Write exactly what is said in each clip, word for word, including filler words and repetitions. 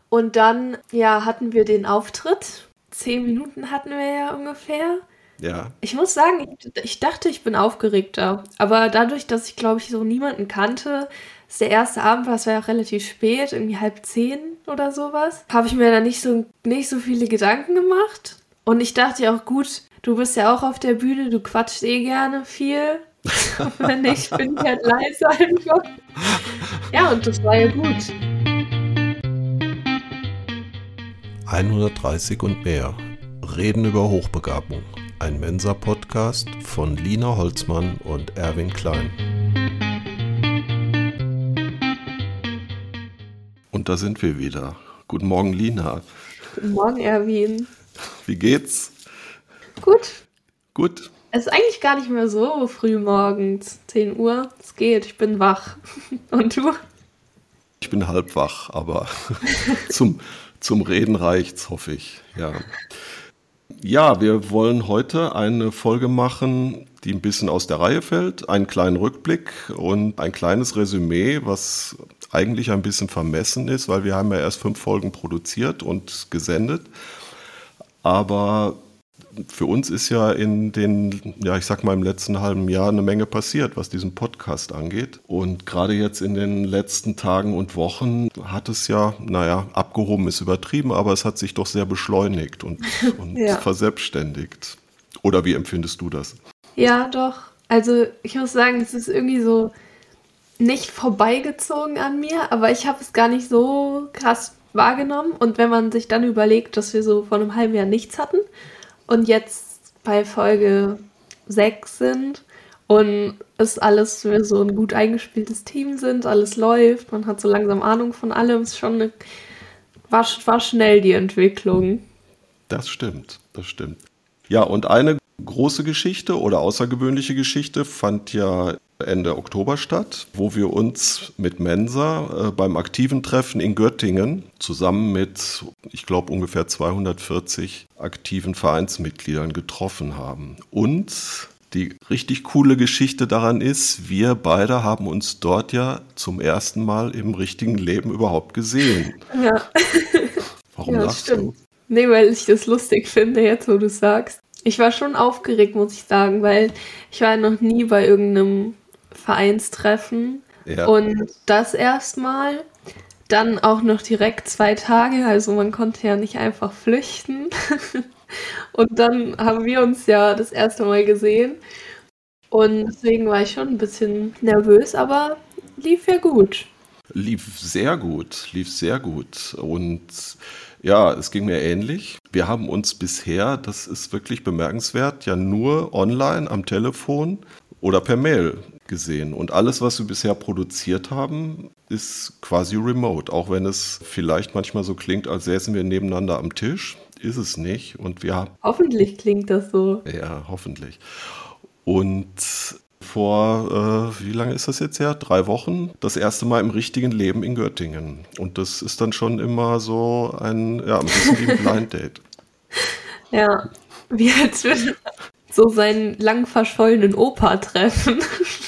Und dann, ja, hatten wir den Auftritt. Zehn Minuten hatten wir ja ungefähr. Ja. Ich muss sagen, ich, ich dachte, ich bin aufgeregter. Aber dadurch, dass ich, glaube ich, so niemanden kannte, ist der erste Abend, war es war ja auch relativ spät, irgendwie halb zehn oder sowas, habe ich mir da nicht so, nicht so viele Gedanken gemacht. Und ich dachte ja auch, gut, du bist ja auch auf der Bühne, du quatschst eh gerne viel. Wenn nicht, bin ich halt leise einfach. Ja, und das war ja gut. hundertdreißig und mehr. Reden über Hochbegabung. Ein Mensa-Podcast von Lina Holzmann und Erwin Klein. Und da sind wir wieder. Guten Morgen, Lina. Guten Morgen, Erwin. Wie geht's? Gut. Gut. Es ist eigentlich gar nicht mehr so früh morgens. zehn Uhr. Es geht, ich bin wach. Und du? Ich bin halb wach, aber zum, zum Reden reicht's, hoffe ich. Ja. Ja, wir wollen heute eine Folge machen, die ein bisschen aus der Reihe fällt. Einen kleinen Rückblick und ein kleines Resümee, was eigentlich ein bisschen vermessen ist, weil wir haben ja erst fünf Folgen produziert und gesendet. Aber für uns ist ja in den, ja, ich sag mal im letzten halben Jahr eine Menge passiert, was diesen Podcast angeht. Und gerade jetzt in den letzten Tagen und Wochen hat es ja, naja, abgehoben ist übertrieben, aber es hat sich doch sehr beschleunigt und, und ja. verselbstständigt. Oder wie empfindest du das? Ja, doch. Also ich muss sagen, es ist irgendwie so nicht vorbeigezogen an mir, aber ich habe es gar nicht so krass wahrgenommen. Und wenn man sich dann überlegt, dass wir so vor einem halben Jahr nichts hatten, und jetzt bei Folge sechs sind und es alles wir so ein gut eingespieltes Team sind, alles läuft, man hat so langsam Ahnung von allem, es ist schon eine, war, war schnell die Entwicklung. Das stimmt, das stimmt. Ja, und eine große Geschichte oder außergewöhnliche Geschichte fand ja Ende Oktober statt, wo wir uns mit Mensa äh, beim aktiven Treffen in Göttingen zusammen mit, ich glaube, ungefähr zweihundertvierzig aktiven Vereinsmitgliedern getroffen haben. Und die richtig coole Geschichte daran ist, wir beide haben uns dort ja zum ersten Mal im richtigen Leben überhaupt gesehen. Ja. Warum ja, lachst stimmt. du? Nee, weil ich das lustig finde, jetzt wo du es sagst. Ich war schon aufgeregt, muss ich sagen, weil ich war noch nie bei irgendeinem Vereinstreffen Ja. und das erstmal, dann auch noch direkt zwei Tage, also man konnte ja nicht einfach flüchten und dann haben wir uns ja das erste Mal gesehen und deswegen war ich schon ein bisschen nervös, aber lief ja gut. Lief sehr gut, lief sehr gut und ja, es ging mir ähnlich. Wir haben uns bisher, das ist wirklich bemerkenswert, ja nur online am Telefon oder per Mail gesehen. Und alles, was wir bisher produziert haben, ist quasi remote. Auch wenn es vielleicht manchmal so klingt, als säßen wir nebeneinander am Tisch, ist es nicht. Und wir haben, Hoffentlich klingt das so. ja, hoffentlich. Und vor, äh, wie lange ist das jetzt her? Drei Wochen. Das erste Mal im richtigen Leben in Göttingen. Und das ist dann schon immer so ein, ja, ein bisschen wie ein Blind Date. Ja, wie als würde so seinen lang verschollenen Opa treffen.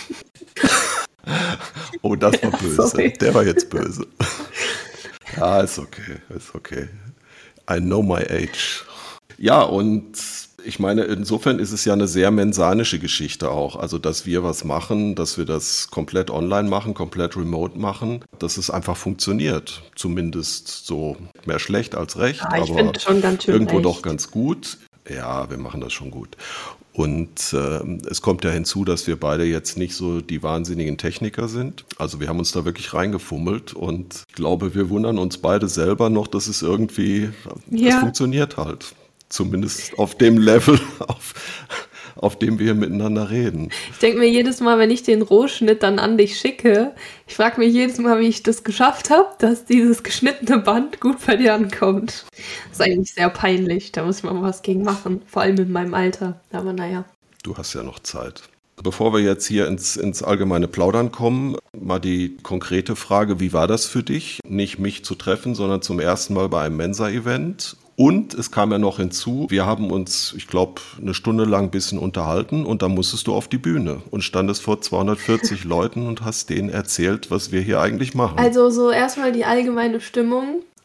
Oh, das war Ja, böse. sorry. Der war jetzt böse. Ja, ist okay, ist okay. I know my age. Ja, und ich meine, insofern ist es ja eine sehr mensanische Geschichte auch. Also, dass wir was machen, dass wir das komplett online machen, komplett remote machen, dass es einfach funktioniert. Zumindest so mehr schlecht als recht, Ja, ich aber finde schon ganz schön irgendwo echt. doch ganz gut. Ja, wir machen das schon gut. Und äh, es kommt ja hinzu, dass wir beide jetzt nicht so die wahnsinnigen Techniker sind. Also wir haben uns da wirklich reingefummelt und ich glaube, wir wundern uns beide selber noch, dass es irgendwie, es Ja. funktioniert halt. Zumindest auf dem Level, auf, auf dem wir miteinander reden. Ich denke mir jedes Mal, wenn ich den Rohschnitt dann an dich schicke, ich frage mich jedes Mal, wie ich das geschafft habe, dass dieses geschnittene Band gut bei dir ankommt. Das ist eigentlich sehr peinlich, da muss man mal was gegen machen, vor allem in meinem Alter. Aber naja. Du hast ja noch Zeit. Bevor wir jetzt hier ins, ins allgemeine Plaudern kommen, mal die konkrete Frage, wie war das für dich, nicht mich zu treffen, sondern zum ersten Mal bei einem Mensa-Event? Und es kam ja noch hinzu, wir haben uns, ich glaube, eine Stunde lang ein bisschen unterhalten und dann musstest du auf die Bühne und standest vor zweihundertvierzig Leuten und hast denen erzählt, was wir hier eigentlich machen. Also so erstmal die allgemeine Stimmung.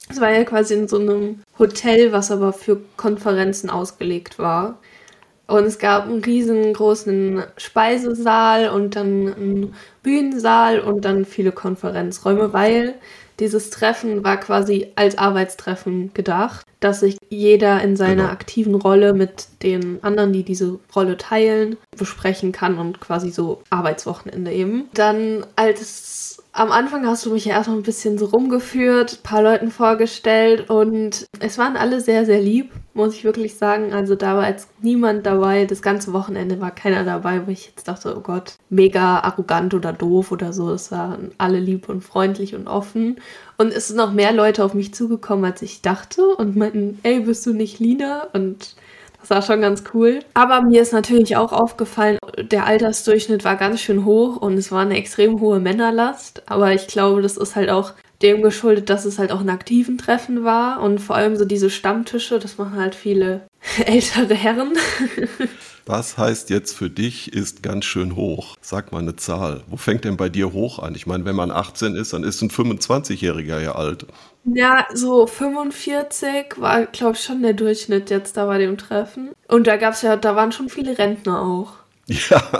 Es war ja quasi in so einem Hotel, was aber für Konferenzen ausgelegt war. Und es gab einen riesengroßen Speisesaal und dann einen Bühnensaal und dann viele Konferenzräume, weil dieses Treffen war quasi als Arbeitstreffen gedacht, dass sich jeder in seiner Genau. aktiven Rolle mit den anderen, die diese Rolle teilen, besprechen kann und quasi so Arbeitswochenende eben. Dann als am Anfang hast du mich ja erstmal ein bisschen so rumgeführt, ein paar Leuten vorgestellt und es waren alle sehr, sehr lieb, muss ich wirklich sagen. Also da war jetzt niemand dabei, das ganze Wochenende war keiner dabei, wo ich jetzt dachte, oh Gott, mega arrogant oder doof oder so. Es waren alle lieb und freundlich und offen. Und es sind noch mehr Leute auf mich zugekommen, als ich dachte und meinten, ey, bist du nicht Lina? Und das war schon ganz cool. Aber mir ist natürlich auch aufgefallen, der Altersdurchschnitt war ganz schön hoch und es war eine extrem hohe Männerlast. Aber ich glaube, das ist halt auch dem geschuldet, dass es halt auch ein aktiven Treffen war. Und vor allem so diese Stammtische, das machen halt viele ältere Herren. Was heißt jetzt für dich, ist ganz schön hoch? Sag mal eine Zahl. Wo fängt denn bei dir hoch an? Ich meine, wenn man achtzehn ist, dann ist ein fünfundzwanzigjähriger ja alt. Ja, so fünfundvierzig war, glaube ich, schon der Durchschnitt jetzt da bei dem Treffen. Und da gab's ja, da waren schon viele Rentner auch. Ja.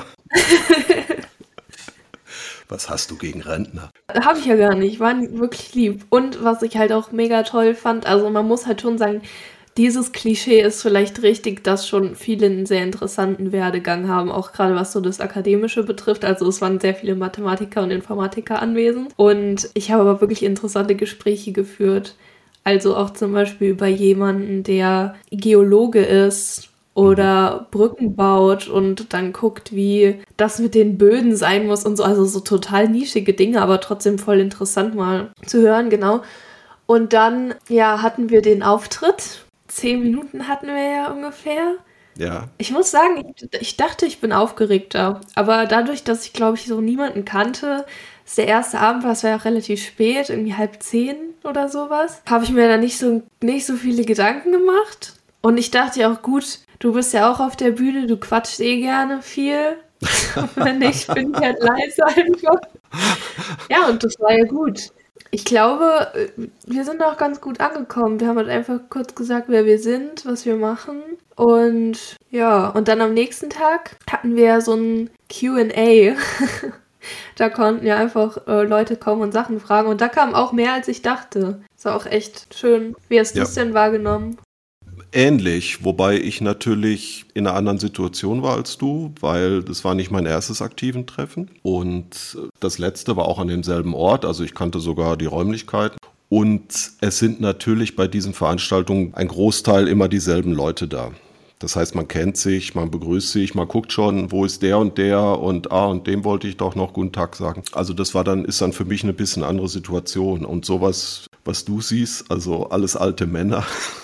Was hast du gegen Rentner? Habe ich ja gar nicht, waren wirklich lieb. Und was ich halt auch mega toll fand, also man muss halt schon sagen, dieses Klischee ist vielleicht richtig, dass schon viele einen sehr interessanten Werdegang haben, auch gerade was so das Akademische betrifft. Also es waren sehr viele Mathematiker und Informatiker anwesend. Und ich habe aber wirklich interessante Gespräche geführt. Also auch zum Beispiel über jemanden, der Geologe ist oder Brücken baut und dann guckt, wie das mit den Böden sein muss und so. Also so total nischige Dinge, aber trotzdem voll interessant mal zu hören, genau. Und dann, ja, hatten wir den Auftritt. Zehn Minuten hatten wir ja ungefähr. Ja. Ich muss sagen, ich, ich dachte, ich bin aufgeregter. Aber dadurch, dass ich, glaube ich, so niemanden kannte, ist der erste Abend war, es war ja auch relativ spät, irgendwie halb zehn oder sowas, habe ich mir da nicht so, nicht so viele Gedanken gemacht. Und ich dachte ja auch, gut, du bist ja auch auf der Bühne, du quatschst eh gerne viel. Wenn nicht, bin ich halt leise einfach. Ja, und das war ja gut. Ich glaube, wir sind auch ganz gut angekommen. Wir haben halt einfach kurz gesagt, wer wir sind, was wir machen. Und ja, und dann am nächsten Tag hatten wir so ein Q and A. Da konnten ja einfach äh, Leute kommen und Sachen fragen. Und da kam auch mehr, als ich dachte. Das war auch echt schön. Wie hast du es Ja. denn wahrgenommen? Ähnlich, wobei ich natürlich in einer anderen Situation war als du, weil das war nicht mein erstes aktiven Treffen und das letzte war auch an demselben Ort, also ich kannte sogar die Räumlichkeiten. Und es sind natürlich bei diesen Veranstaltungen ein Großteil immer dieselben Leute da. Das heißt, man kennt sich, man begrüßt sich, man guckt schon, wo ist der und der und ah, und dem wollte ich doch noch guten Tag sagen. Also das war dann, ist dann für mich eine bisschen andere Situation. Und sowas, was du siehst, also alles alte Männer,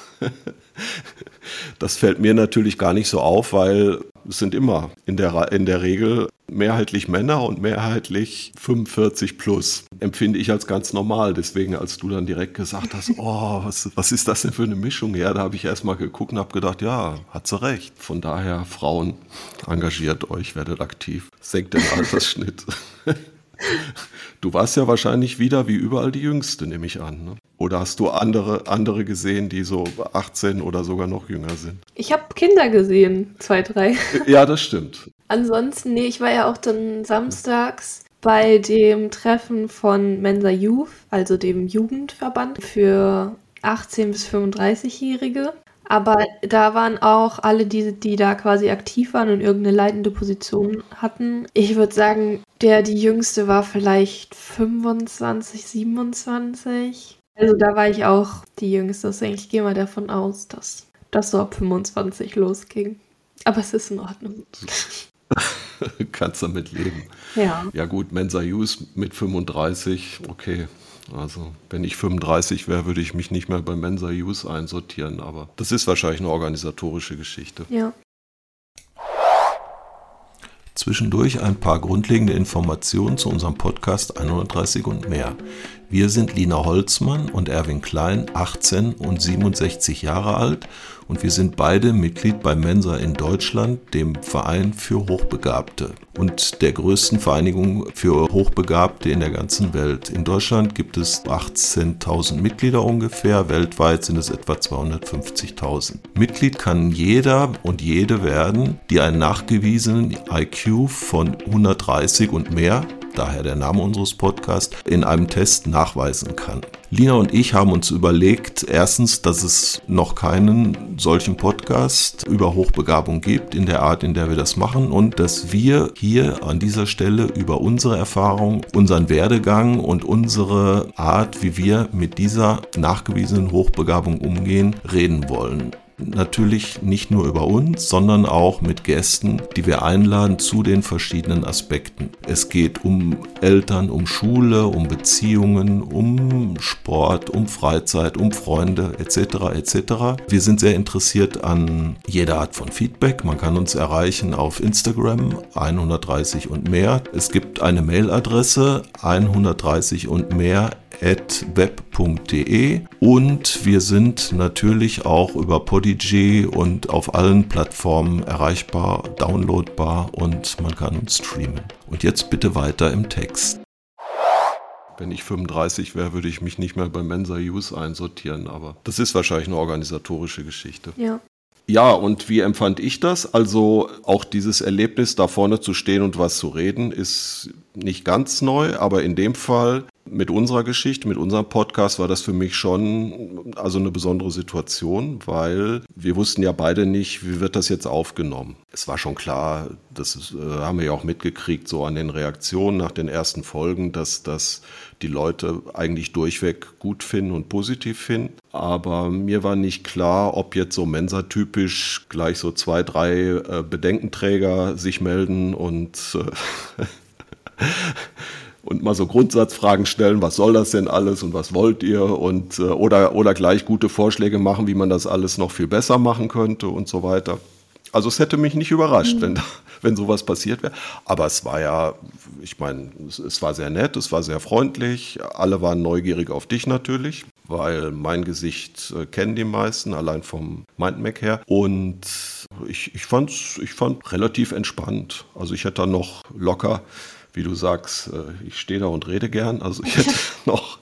das fällt mir natürlich gar nicht so auf, weil es sind immer in der, in der Regel mehrheitlich Männer und mehrheitlich fünfundvierzig plus. Empfinde ich als ganz normal. Deswegen, als du dann direkt gesagt hast, oh, was, was ist das denn für eine Mischung? Ja, da habe ich erstmal geguckt und habe gedacht, ja, hat sie recht. Von daher, Frauen, engagiert euch, werdet aktiv. Senkt den Altersschnitt. Du warst ja wahrscheinlich wieder wie überall die Jüngste, nehme ich an. Ne? Oder hast du andere, andere gesehen, die so achtzehn oder sogar noch jünger sind? Ich habe Kinder gesehen, zwei, drei. Ja, das stimmt. Ansonsten, nee, ich war ja auch dann samstags bei dem Treffen von Mensa Youth, also dem Jugendverband für achtzehn- bis fünfunddreißig-Jährige. Aber da waren auch alle, die, die da quasi aktiv waren und irgendeine leitende Position hatten. Ich würde sagen, der, die Jüngste war vielleicht fünfundzwanzig, siebenundzwanzig. Also da war ich auch die Jüngste. Deswegen, ich gehe mal davon aus, dass das so ab fünfundzwanzig losging. Aber es ist in Ordnung. Kannst damit leben. Ja. Ja gut, Mensa Youth mit fünfunddreißig, okay. Also wenn ich fünfunddreißig wäre, würde ich mich nicht mehr bei Mensa Youth einsortieren. Aber das ist wahrscheinlich eine organisatorische Geschichte. Ja. Zwischendurch ein paar grundlegende Informationen zu unserem Podcast hundertdreißig und mehr. Wir sind Lina Holzmann und Erwin Klein, achtzehn und siebenundsechzig Jahre alt, und wir sind beide Mitglied bei Mensa in Deutschland, dem Verein für Hochbegabte und der größten Vereinigung für Hochbegabte in der ganzen Welt. In Deutschland gibt es achtzehntausend Mitglieder ungefähr, weltweit sind es etwa zweihundertfünfzigtausend. Mitglied kann jeder und jede werden, die einen nachgewiesenen I Q von hundertdreißig und mehr, daher der Name unseres Podcasts, in einem Test nachweisen kann. Lina und ich haben uns überlegt, erstens, dass es noch keinen solchen Podcast über Hochbegabung gibt, in der Art, in der wir das machen, und dass wir hier an dieser Stelle über unsere Erfahrung, unseren Werdegang und unsere Art, wie wir mit dieser nachgewiesenen Hochbegabung umgehen, reden wollen. Natürlich nicht nur über uns, sondern auch mit Gästen, die wir einladen zu den verschiedenen Aspekten. Es geht um Eltern, um Schule, um Beziehungen, um Sport, um Freizeit, um Freunde et cetera et cetera. Wir sind sehr interessiert an jeder Art von Feedback. Man kann uns erreichen auf Instagram hundertdreißig und mehr. Es gibt eine Mailadresse hundertdreißig und mehr at web punkt de, und wir sind natürlich auch über Podigy und auf allen Plattformen erreichbar, downloadbar, und man kann uns streamen. Und jetzt bitte weiter im Text. Wenn ich fünfunddreißig wäre, würde ich mich nicht mehr bei Mensa Youth einsortieren, aber das ist wahrscheinlich eine organisatorische Geschichte. Ja. Ja, und wie empfand ich das? Also auch dieses Erlebnis, da vorne zu stehen und was zu reden, ist nicht ganz neu, aber in dem Fall mit unserer Geschichte, mit unserem Podcast war das für mich schon also eine besondere Situation, weil wir wussten ja beide nicht, wie wird das jetzt aufgenommen. Es war schon klar, das ist, äh, haben wir ja auch mitgekriegt, so an den Reaktionen nach den ersten Folgen, dass das die Leute eigentlich durchweg gut finden und positiv finden. Aber mir war nicht klar, ob jetzt so Mensa-typisch gleich so zwei, drei äh, Bedenkenträger sich melden und äh, und mal so Grundsatzfragen stellen, was soll das denn alles und was wollt ihr, und äh, oder oder gleich gute Vorschläge machen, wie man das alles noch viel besser machen könnte und so weiter. Also es hätte mich nicht überrascht, mhm. wenn wenn sowas passiert wäre. Aber es war ja, ich meine, es, es war sehr nett, es war sehr freundlich. Alle waren neugierig auf dich natürlich, weil mein Gesicht äh, kennen die meisten, allein vom Mindmap her. Und ich, ich fand's, ich fand relativ entspannt. Also ich hätte da noch locker, wie du sagst, ich stehe da und rede gern. Also ich hätte noch,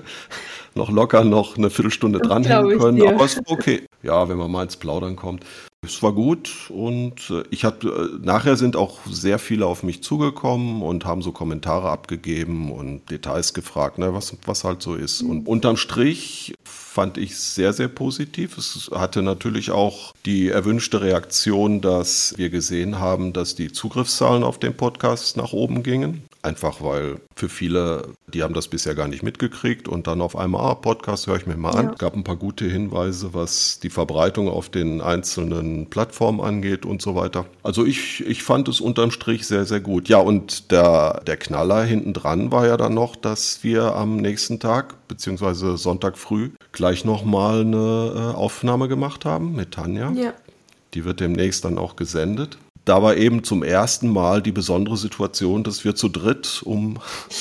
noch locker noch eine Viertelstunde das dranhängen können. Dir. Aber es war okay. Ja, wenn man mal ins Plaudern kommt. Es war gut, und ich hatte, nachher sind auch sehr viele auf mich zugekommen und haben so Kommentare abgegeben und Details gefragt, ne, was, was halt so ist. Mhm. Und unterm Strich fand ich sehr, sehr positiv. Es hatte natürlich auch die erwünschte Reaktion, dass wir gesehen haben, dass die Zugriffszahlen auf den Podcast nach oben gingen. Einfach weil für viele, die haben das bisher gar nicht mitgekriegt, und dann auf einmal, ah, Podcast höre ich mir mal an. Es gab ein paar gute Hinweise, was die Verbreitung auf den einzelnen Plattformen angeht und so weiter. Also ich, ich fand es unterm Strich sehr, sehr gut. Ja, und der, der Knaller hinten dran war ja dann noch, dass wir am nächsten Tag, beziehungsweise Sonntag früh, gleich nochmal eine Aufnahme gemacht haben mit Tanja. Ja. Die wird demnächst dann auch gesendet. Da war eben zum ersten Mal die besondere Situation, dass wir zu dritt um,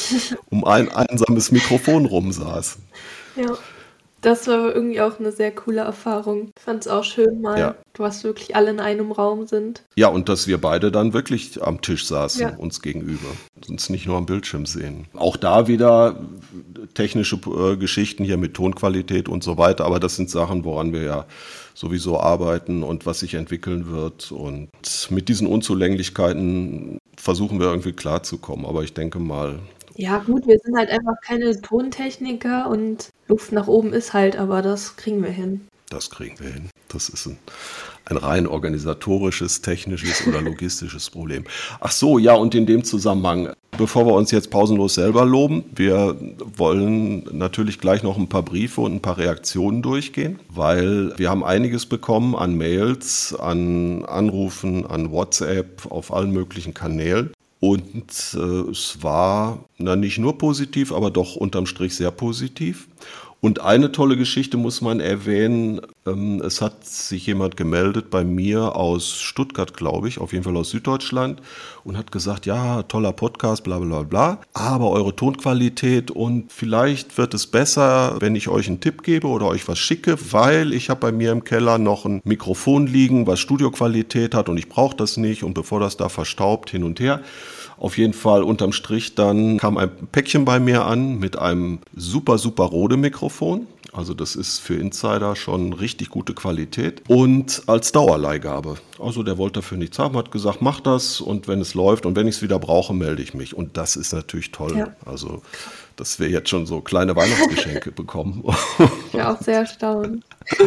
um ein einsames Mikrofon rumsaßen. Ja, das war irgendwie auch eine sehr coole Erfahrung. Ich fand es auch schön mal, ja. was wirklich alle in einem Raum sind. Ja, und dass wir beide dann wirklich am Tisch saßen, ja. uns gegenüber. Uns nicht nur am Bildschirm sehen. Auch da wieder technische äh, Geschichten hier mit Tonqualität und so weiter. Aber das sind Sachen, woran wir ja sowieso arbeiten und was sich entwickeln wird. Und mit diesen Unzulänglichkeiten versuchen wir irgendwie klarzukommen. Aber ich denke mal... Ja gut, wir sind halt einfach keine Tontechniker, und Luft nach oben ist halt, aber das kriegen wir hin. Das kriegen wir hin. Das ist ein, ein rein organisatorisches, technisches oder logistisches Problem. Ach so, ja, und in dem Zusammenhang, bevor wir uns jetzt pausenlos selber loben, wir wollen natürlich gleich noch ein paar Briefe und ein paar Reaktionen durchgehen, weil wir haben einiges bekommen an Mails, an Anrufen, an WhatsApp, auf allen möglichen Kanälen. Und äh, es war na, nicht nur positiv, aber doch unterm Strich sehr positiv. Und eine tolle Geschichte muss man erwähnen. Ähm, es hat sich jemand gemeldet bei mir aus Stuttgart, glaube ich, auf jeden Fall aus Süddeutschland und hat gesagt, ja, toller Podcast, bla bla bla, aber eure Tonqualität und vielleicht wird es besser, wenn ich euch einen Tipp gebe oder euch was schicke, weil ich habe bei mir im Keller noch ein Mikrofon liegen, was Studioqualität hat und ich brauche das nicht und bevor das da verstaubt hin und her. Auf jeden Fall unterm Strich dann kam ein Päckchen bei mir an mit einem super, super Rode-Mikrofon. Also das ist für Insider schon richtig gute Qualität. Und als Dauerleihgabe. Also der wollte dafür nichts haben, hat gesagt, mach das und wenn es läuft und wenn ich es wieder brauche, melde ich mich. Und das ist natürlich toll. Ja. Also dass wir jetzt schon so kleine Weihnachtsgeschenke bekommen. Ich bin auch sehr erstaunt.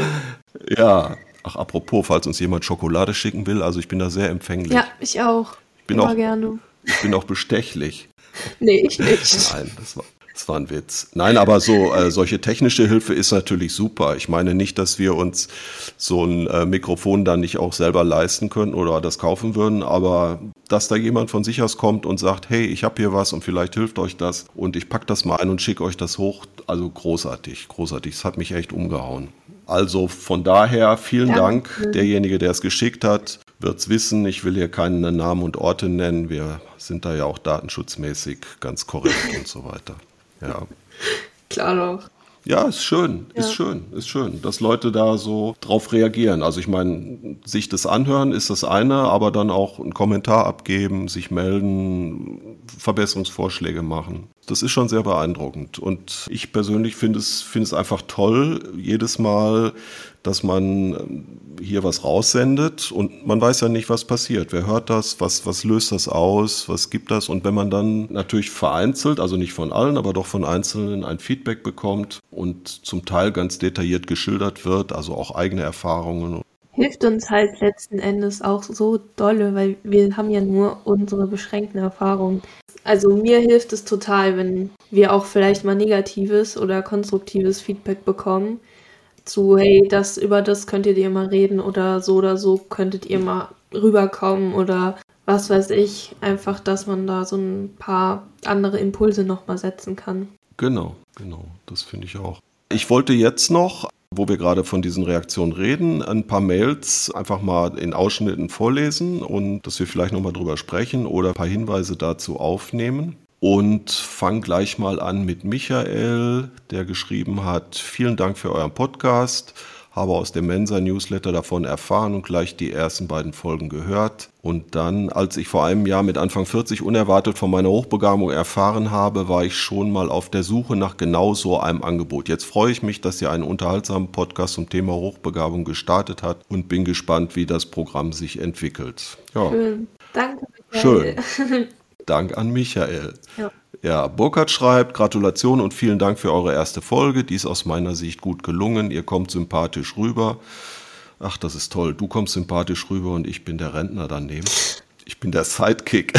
Ja, ach apropos, falls uns jemand Schokolade schicken will, also ich bin da sehr empfänglich. Ja, ich auch. Ich bin Immer auch gerne. Ich bin auch bestechlich. Nee, ich nicht. Nein, das war, das war ein Witz. Nein, aber so äh, solche technische Hilfe ist natürlich super. Ich meine nicht, dass wir uns so ein äh, Mikrofon dann nicht auch selber leisten können oder das kaufen würden, aber dass da jemand von sich aus kommt und sagt, hey, ich habe hier was und vielleicht hilft euch das und ich packe das mal ein und schicke euch das hoch. Also großartig, großartig. Es hat mich echt umgehauen. Also von daher vielen ja, Dank. Ja. Derjenige, der es geschickt hat, wird es wissen. Ich will hier keine Namen und Orte nennen. Wir sind da ja auch datenschutzmäßig ganz korrekt und so weiter. Ja. Klar doch. Ja, ist schön, ja. ist schön, ist schön, dass Leute da so drauf reagieren. Also ich meine, sich das anhören ist das eine, aber dann auch einen Kommentar abgeben, sich melden, Verbesserungsvorschläge machen. Das ist schon sehr beeindruckend. Und ich persönlich finde es, finde es einfach toll, jedes Mal, dass man hier was raussendet und man weiß ja nicht, was passiert. Wer hört das? Was, was löst das aus? Was gibt das? Und wenn man dann natürlich vereinzelt, also nicht von allen, aber doch von Einzelnen ein Feedback bekommt und zum Teil ganz detailliert geschildert wird, also auch eigene Erfahrungen. Hilft uns halt letzten Endes auch so dolle, weil wir haben ja nur unsere beschränkten Erfahrungen. Also mir hilft es total, wenn wir auch vielleicht mal negatives oder konstruktives Feedback bekommen. Zu, hey, das über das könntet ihr mal reden oder so oder so könntet ihr mal rüberkommen oder was weiß ich. Einfach, dass man da so ein paar andere Impulse nochmal setzen kann. Genau, genau, das finde ich auch. Ich wollte jetzt noch, wo wir gerade von diesen Reaktionen reden, ein paar Mails einfach mal in Ausschnitten vorlesen und dass wir vielleicht nochmal drüber sprechen oder ein paar Hinweise dazu aufnehmen. Und fang gleich mal an mit Michael, der geschrieben hat, vielen Dank für euren Podcast, habe aus dem Mensa-Newsletter davon erfahren und gleich die ersten beiden Folgen gehört. Und dann, als ich vor einem Jahr mit Anfang vierzig unerwartet von meiner Hochbegabung erfahren habe, war ich schon mal auf der Suche nach genau so einem Angebot. Jetzt freue ich mich, dass ihr einen unterhaltsamen Podcast zum Thema Hochbegabung gestartet habt und bin gespannt, wie das Programm sich entwickelt. Ja. Schön. Danke, Michael. Schön. Dank an Michael. Ja. Ja, Burkhard schreibt, Gratulation und vielen Dank für eure erste Folge. Die ist aus meiner Sicht gut gelungen. Ihr kommt sympathisch rüber. Ach, das ist toll. Du kommst sympathisch rüber und ich bin der Rentner daneben. Ich bin der Sidekick.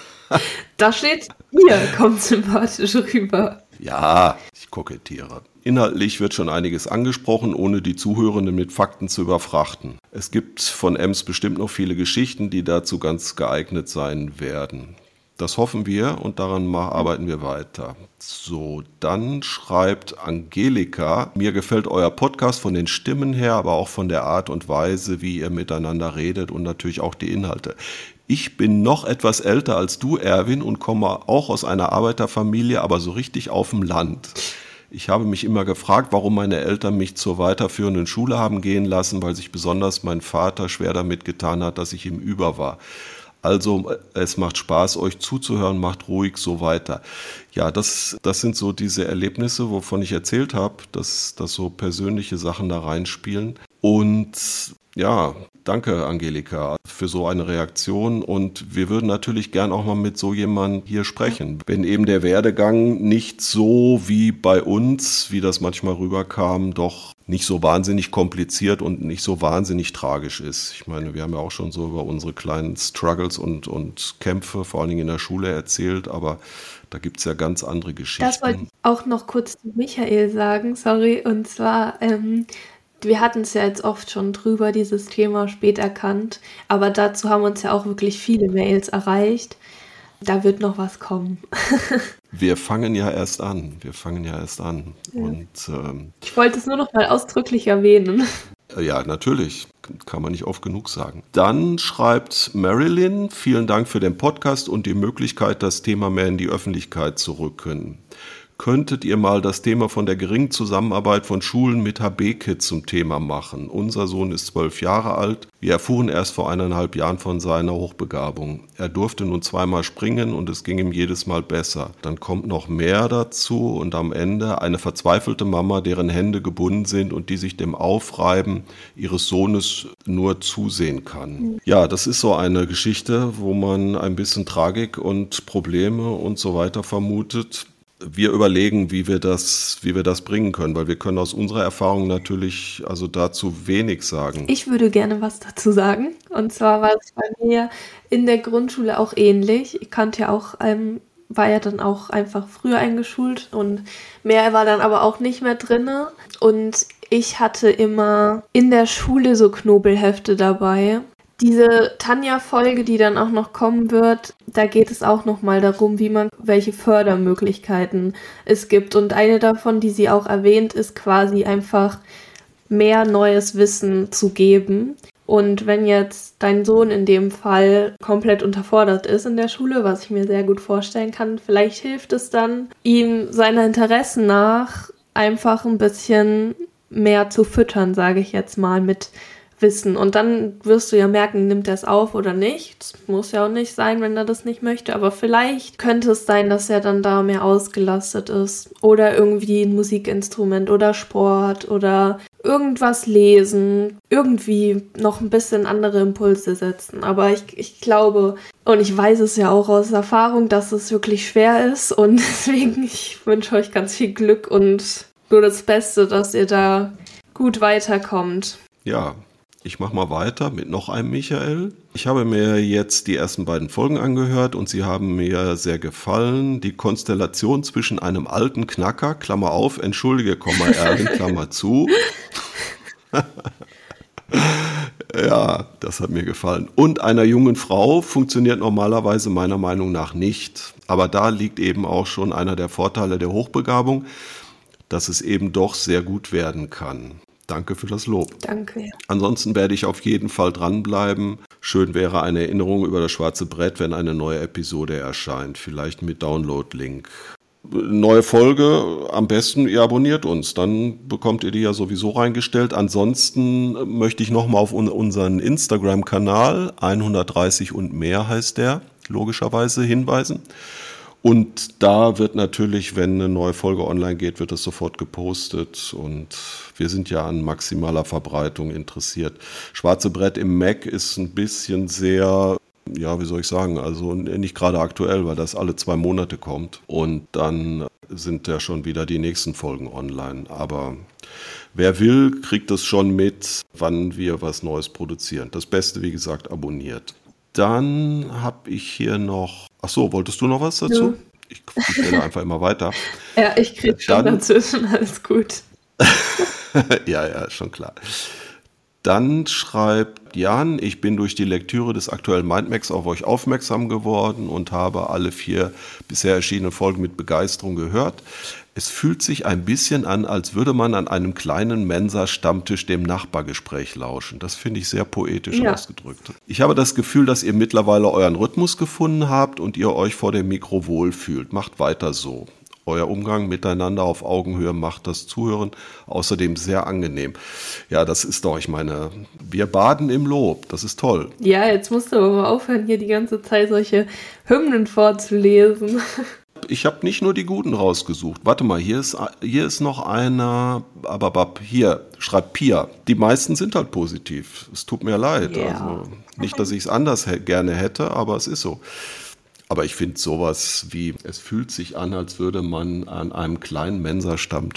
Da steht, ihr kommt sympathisch rüber. Ja, ich kokettiere. Inhaltlich wird schon einiges angesprochen, ohne die Zuhörenden mit Fakten zu überfrachten. Es gibt von Ems bestimmt noch viele Geschichten, die dazu ganz geeignet sein werden. Das hoffen wir und daran arbeiten wir weiter. So, dann schreibt Angelika, mir gefällt euer Podcast von den Stimmen her, aber auch von der Art und Weise, wie ihr miteinander redet und natürlich auch die Inhalte. Ich bin noch etwas älter als du, Erwin, und komme auch aus einer Arbeiterfamilie, aber so richtig auf dem Land. Ich habe mich immer gefragt, warum meine Eltern mich zur weiterführenden Schule haben gehen lassen, weil sich besonders mein Vater schwer damit getan hat, dass ich ihm über war. Also es macht Spaß, euch zuzuhören, macht ruhig so weiter. Ja, das, das sind so diese Erlebnisse, wovon ich erzählt habe, dass, dass so persönliche Sachen da reinspielen. Und ja, danke Angelika für so eine Reaktion und wir würden natürlich gern auch mal mit so jemandem hier sprechen. Wenn eben der Werdegang nicht so wie bei uns, wie das manchmal rüberkam, doch nicht so wahnsinnig kompliziert und nicht so wahnsinnig tragisch ist. Ich meine, wir haben ja auch schon so über unsere kleinen Struggles und, und Kämpfe, vor allen Dingen in der Schule erzählt, aber da gibt es ja ganz andere Geschichten. Das wollte ich auch noch kurz zu Michael sagen, sorry, und zwar, ähm, wir hatten es ja jetzt oft schon drüber, dieses Thema spät erkannt, aber dazu haben uns ja auch wirklich viele Mails erreicht. da wird noch was kommen. Wir fangen ja erst an. Wir fangen ja erst an. Ja. Und, ähm, ich wollte es nur noch mal ausdrücklich erwähnen. Ja, natürlich. Kann man nicht oft genug sagen. Dann schreibt Marilyn, vielen Dank für den Podcast und die Möglichkeit, das Thema mehr in die Öffentlichkeit zu rücken. Könntet ihr mal das Thema von der geringen Zusammenarbeit von Schulen mit H B-Kids zum Thema machen? Unser Sohn ist zwölf Jahre alt. Wir erfuhren erst vor eineinhalb Jahren von seiner Hochbegabung. Er durfte nun zweimal springen und es ging ihm jedes Mal besser. Dann kommt noch mehr dazu und am Ende eine verzweifelte Mama, deren Hände gebunden sind und die sich dem Aufreiben ihres Sohnes nur zusehen kann. Ja, das ist so eine Geschichte, wo man ein bisschen Tragik und Probleme und so weiter vermutet. Wir überlegen, wie wir das, wie wir das bringen können, weil wir können aus unserer Erfahrung natürlich also dazu wenig sagen. Ich würde gerne was dazu sagen. Und zwar war es bei mir in der Grundschule auch ähnlich. Ich kannte ja auch, ähm, war ja dann auch einfach früher eingeschult und mehr war dann aber auch nicht mehr drin. Und ich hatte immer in der Schule so Knobelhefte dabei. Diese Tanja-Folge, die dann auch noch kommen wird, da geht es auch nochmal darum, wie man, welche Fördermöglichkeiten es gibt. Und eine davon, die sie auch erwähnt, ist quasi einfach mehr neues Wissen zu geben. Und wenn jetzt dein Sohn in dem Fall komplett unterfordert ist in der Schule, was ich mir sehr gut vorstellen kann, vielleicht hilft es dann, ihm seiner Interessen nach einfach ein bisschen mehr zu füttern, sage ich jetzt mal, mit Wissen. Und dann wirst du ja merken, nimmt er es auf oder nicht. Das muss ja auch nicht sein, wenn er das nicht möchte. Aber vielleicht könnte es sein, dass er dann da mehr ausgelastet ist. Oder irgendwie ein Musikinstrument oder Sport oder irgendwas lesen. Irgendwie noch ein bisschen andere Impulse setzen. Aber ich, ich glaube, und ich weiß es ja auch aus Erfahrung, dass es wirklich schwer ist. Und deswegen, ich wünsche euch ganz viel Glück und nur das Beste, dass ihr da gut weiterkommt. Ja, ich mache mal weiter mit noch einem Michael. Ich habe mir jetzt die ersten beiden Folgen angehört und sie haben mir sehr gefallen. Die Konstellation zwischen einem alten Knacker, Klammer auf, entschuldige, Komma, Erwin, Klammer zu. Ja, das hat mir gefallen. Und einer jungen Frau funktioniert normalerweise meiner Meinung nach nicht. Aber da liegt eben auch schon einer der Vorteile der Hochbegabung, dass es eben doch sehr gut werden kann. Danke für das Lob. Danke. Ansonsten werde ich auf jeden Fall dranbleiben. Schön wäre eine Erinnerung über das schwarze Brett, wenn eine neue Episode erscheint. Vielleicht mit Download-Link. Neue Folge, am besten ihr abonniert uns. Dann bekommt ihr die ja sowieso reingestellt. Ansonsten möchte ich nochmal auf unseren Instagram-Kanal, hundertdreißig und mehr heißt der, logischerweise hinweisen. Und da wird natürlich, wenn eine neue Folge online geht, wird das sofort gepostet und wir sind ja an maximaler Verbreitung interessiert. Schwarze Brett im Mac ist ein bisschen sehr, ja, wie soll ich sagen, also nicht gerade aktuell, weil das alle zwei Monate kommt und dann sind ja schon wieder die nächsten Folgen online. Aber wer will, kriegt es schon mit, wann wir was Neues produzieren. Das Beste, wie gesagt, abonniert. Dann habe ich hier noch... Ach so, wolltest du noch was dazu? Ja. Ich, ich rede einfach immer weiter. Ja, ich kriege schon dazwischen, alles gut. Ja, ja, schon klar. Dann schreibt Jan, ich bin durch die Lektüre des aktuellen Mindmax auf euch aufmerksam geworden und habe alle vier bisher erschienenen Folgen mit Begeisterung gehört. Es fühlt sich ein bisschen an, als würde man an einem kleinen Mensa-Stammtisch dem Nachbargespräch lauschen. Das finde ich sehr poetisch ja. ausgedrückt. Ich habe das Gefühl, dass ihr mittlerweile euren Rhythmus gefunden habt und ihr euch vor dem Mikro wohlfühlt. Macht weiter so. Euer Umgang miteinander auf Augenhöhe macht das Zuhören außerdem sehr angenehm. Ja, das ist doch, ich meine, wir baden im Lob. Das ist toll. Ja, jetzt musst du aber mal aufhören, hier die ganze Zeit solche Hymnen vorzulesen. Ich habe nicht nur die Guten rausgesucht. Warte mal, hier ist, hier ist noch einer, aber hier, schreibt Pia. Die meisten sind halt positiv. Es tut mir leid. Ja. Also, nicht, dass ich es anders h- gerne hätte, aber es ist so. Aber ich finde sowas wie, es fühlt sich an, als würde man an einem kleinen Mensa-Stammtisch.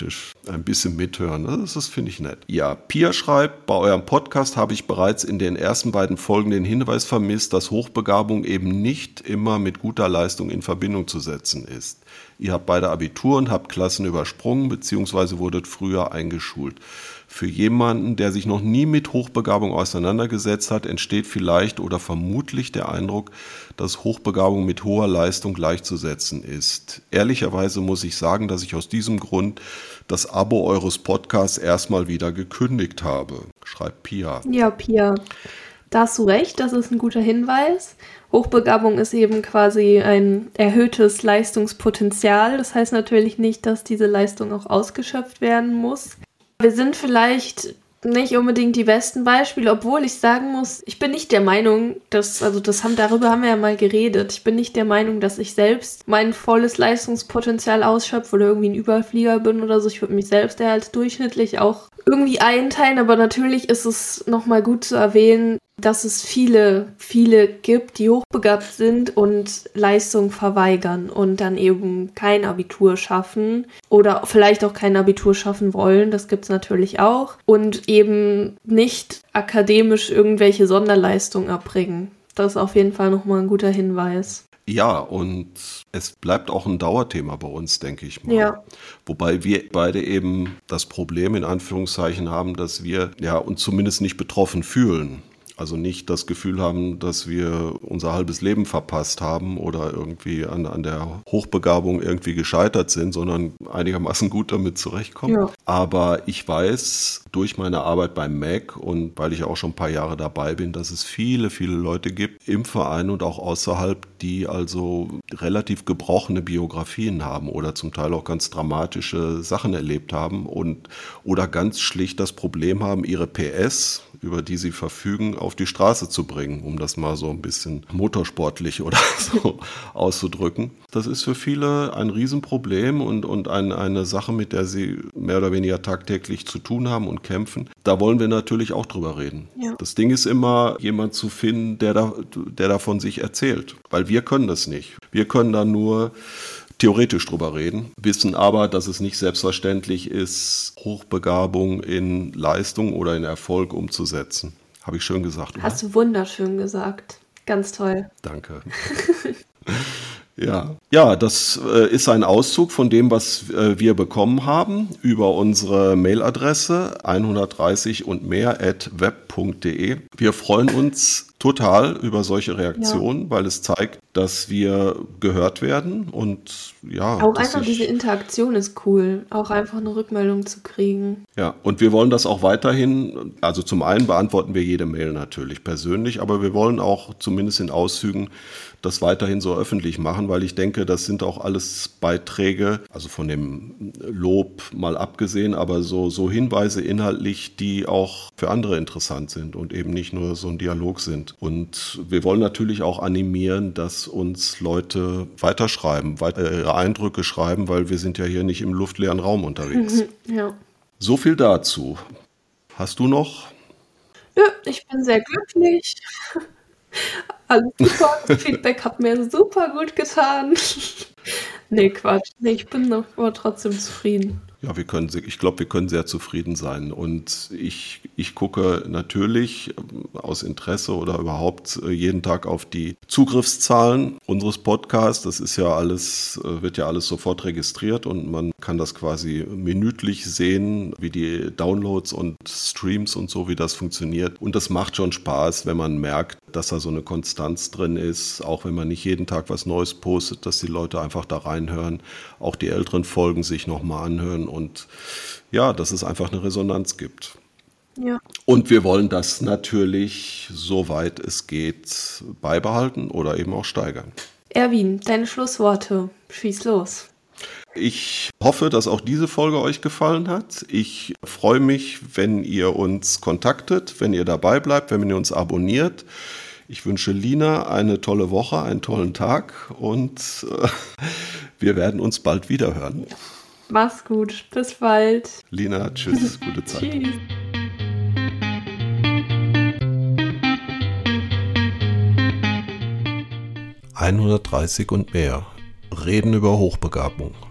ein bisschen mithören. Das, das finde ich nett. Ja, Pia schreibt, bei eurem Podcast habe ich bereits in den ersten beiden Folgen den Hinweis vermisst, dass Hochbegabung eben nicht immer mit guter Leistung in Verbindung zu setzen ist. Ihr habt beide Abitur und habt Klassen übersprungen bzw. wurdet früher eingeschult. Für jemanden, der sich noch nie mit Hochbegabung auseinandergesetzt hat, entsteht vielleicht oder vermutlich der Eindruck, dass Hochbegabung mit hoher Leistung gleichzusetzen ist. Ehrlicherweise muss ich sagen, dass ich aus diesem Grund das Abo eures Podcasts erstmal wieder gekündigt habe, schreibt Pia. Ja, Pia, da hast du recht, das ist ein guter Hinweis. Hochbegabung ist eben quasi ein erhöhtes Leistungspotenzial. Das heißt natürlich nicht, dass diese Leistung auch ausgeschöpft werden muss. Wir sind vielleicht nicht unbedingt die besten Beispiele, obwohl ich sagen muss, ich bin nicht der Meinung, dass, also das haben, darüber haben wir ja mal geredet, ich bin nicht der Meinung, dass ich selbst mein volles Leistungspotenzial ausschöpfe oder irgendwie ein Überflieger bin oder so. Ich würde mich selbst eher als durchschnittlich auch irgendwie einteilen, aber natürlich ist es nochmal gut zu erwähnen, dass es viele, viele gibt, die hochbegabt sind und Leistung verweigern und dann eben kein Abitur schaffen oder vielleicht auch kein Abitur schaffen wollen, das gibt es natürlich auch, und eben nicht akademisch irgendwelche Sonderleistungen erbringen. Das ist auf jeden Fall nochmal ein guter Hinweis. Ja, und es bleibt auch ein Dauerthema bei uns, denke ich mal. Ja. Wobei wir beide eben das Problem in Anführungszeichen haben, dass wir ja uns zumindest nicht betroffen fühlen. Also nicht das Gefühl haben, dass wir unser halbes Leben verpasst haben oder irgendwie an, an der Hochbegabung irgendwie gescheitert sind, sondern einigermaßen gut damit zurechtkommen. Ja. Aber ich weiß durch meine Arbeit beim M A C und weil ich auch schon ein paar Jahre dabei bin, dass es viele, viele Leute gibt im Verein und auch außerhalb, die also relativ gebrochene Biografien haben oder zum Teil auch ganz dramatische Sachen erlebt haben und oder ganz schlicht das Problem haben, ihre P S, über die sie verfügen, auf die Straße zu bringen, um das mal so ein bisschen motorsportlich oder so auszudrücken. Das ist für viele ein Riesenproblem und, und ein, eine Sache, mit der sie mehr oder weniger tagtäglich zu tun haben und kämpfen. Da wollen wir natürlich auch drüber reden. Ja. Das Ding ist immer, jemand zu finden, der, da, der davon sich erzählt, weil wir können das nicht. Wir können da nur theoretisch drüber reden, wissen aber, dass es nicht selbstverständlich ist, Hochbegabung in Leistung oder in Erfolg umzusetzen. Habe ich schön gesagt, oder? Hast du wunderschön gesagt. Ganz toll. Danke. Ja, ja, das äh, ist ein Auszug von dem, was äh, wir bekommen haben über unsere Mailadresse hundertdreißig und mehr at web punkt de. Wir freuen uns total über solche Reaktionen, ja, weil es zeigt, dass wir gehört werden und ja. Auch einfach diese Interaktion ist cool, auch einfach eine Rückmeldung zu kriegen. Ja, und wir wollen das auch weiterhin, also zum einen beantworten wir jede Mail natürlich persönlich, aber wir wollen auch zumindest in Auszügen das weiterhin so öffentlich machen, weil ich denke, das sind auch alles Beiträge, also von dem Lob mal abgesehen, aber so, so Hinweise inhaltlich, die auch für andere interessant sind und eben nicht nur so ein Dialog sind. Und wir wollen natürlich auch animieren, dass uns Leute weiterschreiben, weiter ihre Eindrücke schreiben, weil wir sind ja hier nicht im luftleeren Raum unterwegs. Ja. So viel dazu. Hast du noch? Ja, ich bin sehr glücklich. Alles super, das Feedback hat mir super gut getan. Nee, Quatsch. Nee, ich bin noch aber trotzdem zufrieden. Ja, wir können, ich glaube, wir können sehr zufrieden sein. Und ich, ich gucke natürlich aus Interesse oder überhaupt jeden Tag auf die Zugriffszahlen unseres Podcasts. Das ist ja alles, wird ja alles sofort registriert und man kann das quasi minütlich sehen, wie die Downloads und Streams und so, wie das funktioniert. Und das macht schon Spaß, wenn man merkt, dass da so eine Konstanz drin ist, auch wenn man nicht jeden Tag was Neues postet, dass die Leute einfach da reinhören, auch die älteren Folgen sich nochmal anhören und ja, dass es einfach eine Resonanz gibt. Ja. Und wir wollen das natürlich, soweit es geht, beibehalten oder eben auch steigern. Erwin, deine Schlussworte. Schieß los. Ich hoffe, dass auch diese Folge euch gefallen hat. Ich freue mich, wenn ihr uns kontaktet, wenn ihr dabei bleibt, wenn ihr uns abonniert. Ich wünsche Lina eine tolle Woche, einen tollen Tag und äh, wir werden uns bald wieder hören. Ja. Mach's gut, bis bald. Lina, tschüss, gute Zeit. Tschüss. hundertdreißig und mehr. Reden über Hochbegabung.